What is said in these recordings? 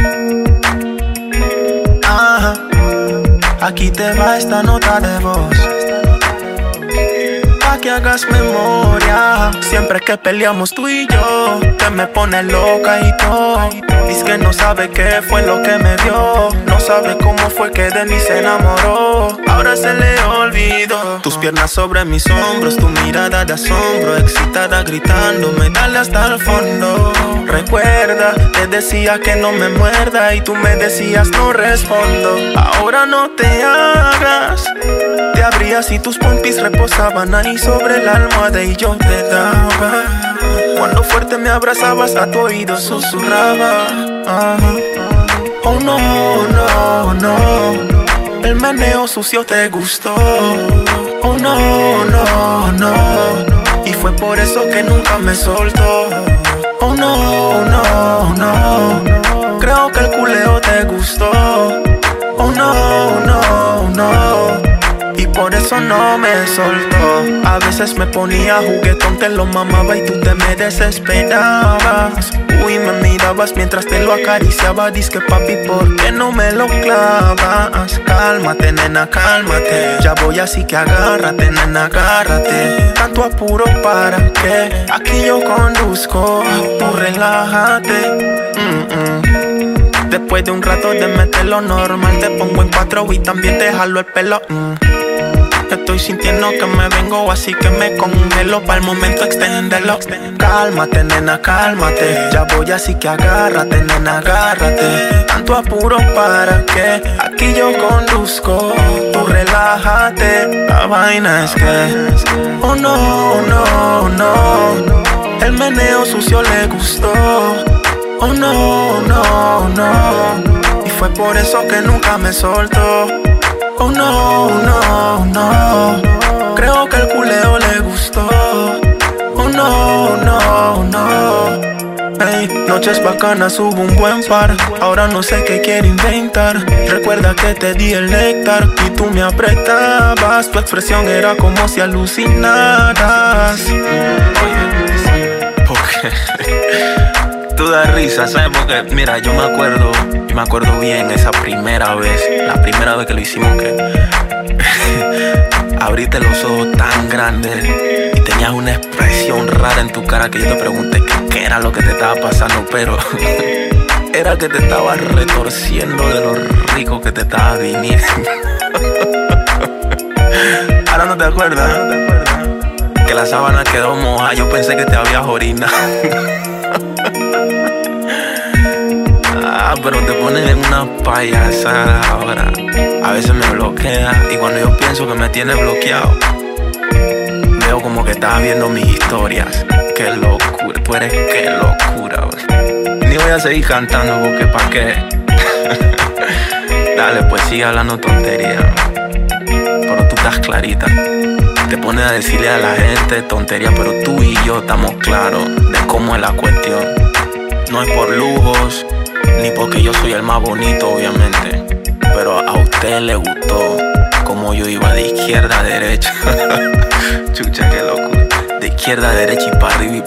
Ajá. Aquí te va esta nota de voz, pa' que hagas memoria. Siempre que peleamos tú y yo, te me pone loca y todo. Dice que no sabe qué fue lo que me vio, no sabe cómo fue que de mí se enamoró. Ahora se le olvidó. Tus piernas sobre mis hombros, tu mirada de asombro, excitada gritándome, dale hasta el fondo. Recuerda, te decía que no me muerda y tú me decías no respondo. Ahora no te hagas, te abrías y tus pompis reposaban ahí sobre la almohada y yo te daba. Cuando fuerte me abrazabas a tu oído susurraba. Oh no, no, no, el meneo sucio te gustó. Oh no, no, no, y fue por eso que nunca me soltó. Oh no, no, no, creo que el culeo te gustó. Oh no, no, no, y por eso no me soltó. A veces me ponía juguetón, te lo mamaba y tú te me desesperabas. Uy, me mirabas mientras te lo acariciaba. Dizque papi, ¿por qué no me lo clavas? Cálmate, nena, cálmate. Ya voy así que agárrate, nena, agárrate. Tanto apuro para que aquí yo conduzco, tú relájate. Después de un rato de meterlo normal, te pongo en 4 y también te jalo el pelo. Estoy sintiendo que me vengo, así que me congelo. Para el momento extenderlo. Cálmate, nena, cálmate. Ya voy así que agárrate, nena, agárrate. Tanto apuro para que aquí yo conduzco, tú relájate. La vaina es que oh no, no, no, el meneo sucio le gustó. Oh no, no, no, y fue por eso que nunca me soltó. Oh no, no, no, creo que el culeo le gustó. Oh no, no, no, hey, noches bacanas, hubo un buen par. Ahora no sé qué quiero inventar. Recuerda que te di el néctar y tú me apretabas. Tu expresión era como si alucinaras. Oye, tú das risa, ¿sabes? Porque, mira, yo me acuerdo bien esa primera vez, la primera vez que lo hicimos, que abriste los ojos tan grandes y tenías una expresión rara en tu cara que yo te pregunté qué era lo que te estaba pasando, pero era que te estabas retorciendo de lo rico que te estabas viniendo. Ahora no te acuerdas, que la sábana quedó moja, yo pensé que te habías orinado. Pero te pones en una payasada ahora. A veces me bloquea y cuando yo pienso que me tienes bloqueado, veo como que estás viendo mis historias. Qué locura, tú eres qué locura, wey. Ni voy a seguir cantando porque pa' qué. Dale, pues sigue hablando tontería, pero tú estás clarita. Te pones a decirle a la gente tontería, pero tú y yo estamos claros de cómo es la cuestión. No es por lujos, ni porque yo soy el más bonito, obviamente, pero a usted le gustó como yo iba de izquierda a derecha. Chucha, qué locura. De izquierda a derecha y para arriba y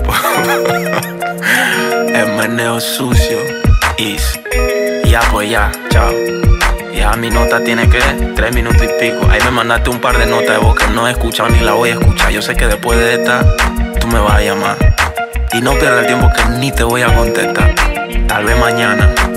el meneo sucio. Y ya, pues ya, chao. Ya mi nota tiene que 3 minutos y pico. Ahí me mandaste un par de notas de voz que no he escuchado ni la voy a escuchar. Yo sé que después de esta tú me vas a llamar y no pierdas el tiempo que ni te voy a contestar. Tal vez mañana.